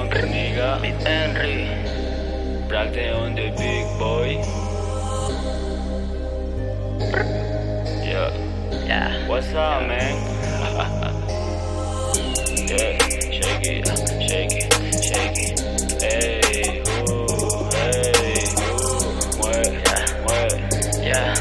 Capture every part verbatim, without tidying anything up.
Junker nigga, Beat Henry, Black the on the big boy. Yeah, yeah. What's up, man? Yeah, shake it, shake it, shake it. Hey, ooh, hey, ooh, mueve, mueve, yeah.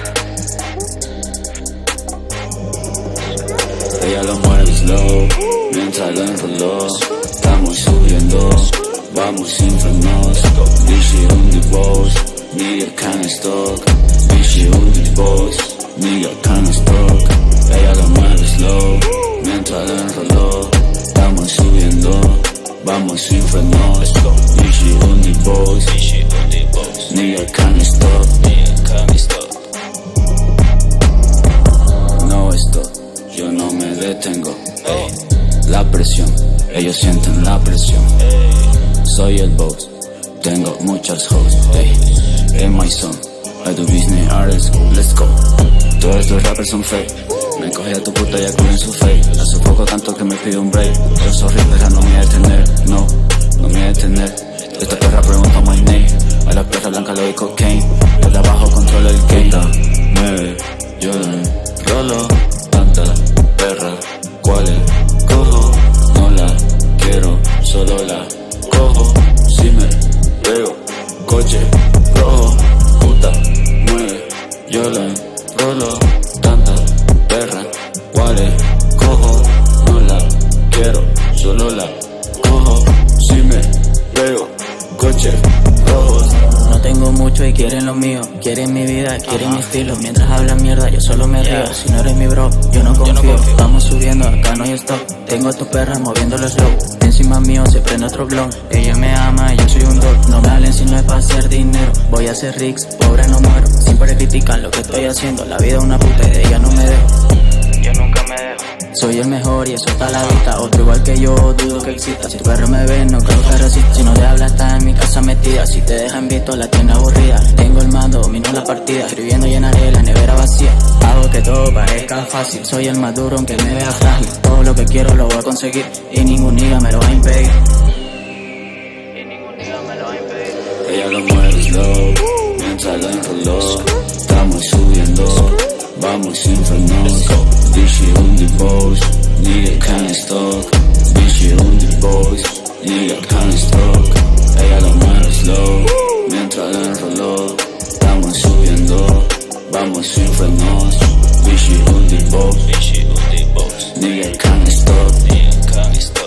Ella lo mueve slow, mientras lo enroló. Estamos subiendo, vamos sin frenos. Bici on the boss, nigga can't stop. Bici on the boss, nigga can't stop. Ella lo mueve slow, mientras lo enroló. Estamos subiendo, vamos sin frenos. Bici on the boss, nigga can't stop. No stop, yo no me detengo. Ey, la presión, ellos sienten la presión. Soy el boss, tengo muchas hoes. Ey, en my son, I do business artists, let's go. Todos estos rappers son fake. Me cogí a tu puta y acudí en su fake. La sofoco tanto que me pide un break. Yo soy perra, no me voy a detener. No, no me voy a detener. Esta perra pregunta my name. A la perra blanca le doy cocaine. Por de abajo controla el game. Mueve, yo le rolo. Tanta perra, ¿cuál es? Cojo, no la quiero, solo la cojo. Si me veo, coche rojo. Puta, mueve, yo la rolo. Tanta perra, ¿cuál es? Cojo, no la quiero, solo la cojo. Si me veo, coche rojos. No tengo mucho y quieren lo mío. Quieren mi vida, quieren Ajá. mi estilo. Mientras hablan mierda yo solo me río. yeah. Si no eres mi bro, yo no confío. yo no confío Vamos subiendo, acá no hay stop. Tengo a tu perra moviéndolo slow. Encima mío se prende otro blog. Ella me ama y yo soy un dog. No me hablen si no es para hacer dinero. Voy a hacer rigs, pobre no muero. Siempre critican lo que estoy haciendo. La vida es una puta y de ella no me dejo. Yo nunca me dejo. Soy el mejor y eso está a la vista. Otro igual que yo, dudo que exista. Si tu perro me ve, no creo que resista. Si no te habla, está en mi casa metida. Si te dejan visto, la tiene aburrida. Tengo el mando, domino la partida. Escribiendo llenaré la nevera vacía. Hago que todo parezca fácil. Soy el más duro aunque me vea frágil. Todo lo que quiero lo voy a conseguir. Y ningún nigga me lo va a impedir. Y ningún nigga me lo va a impedir. Ella lo mueve slow, mientras lo enroló. Estamos subiendo, vamos sin frenos. Bici on the boss, nigga can't stop. Bici on the boss, nigga can't stop. Ella lo mueve slow, mientras lo enroló. Estamos subiendo, vamos sin frenos. Bici on the boss, nigga can't stop.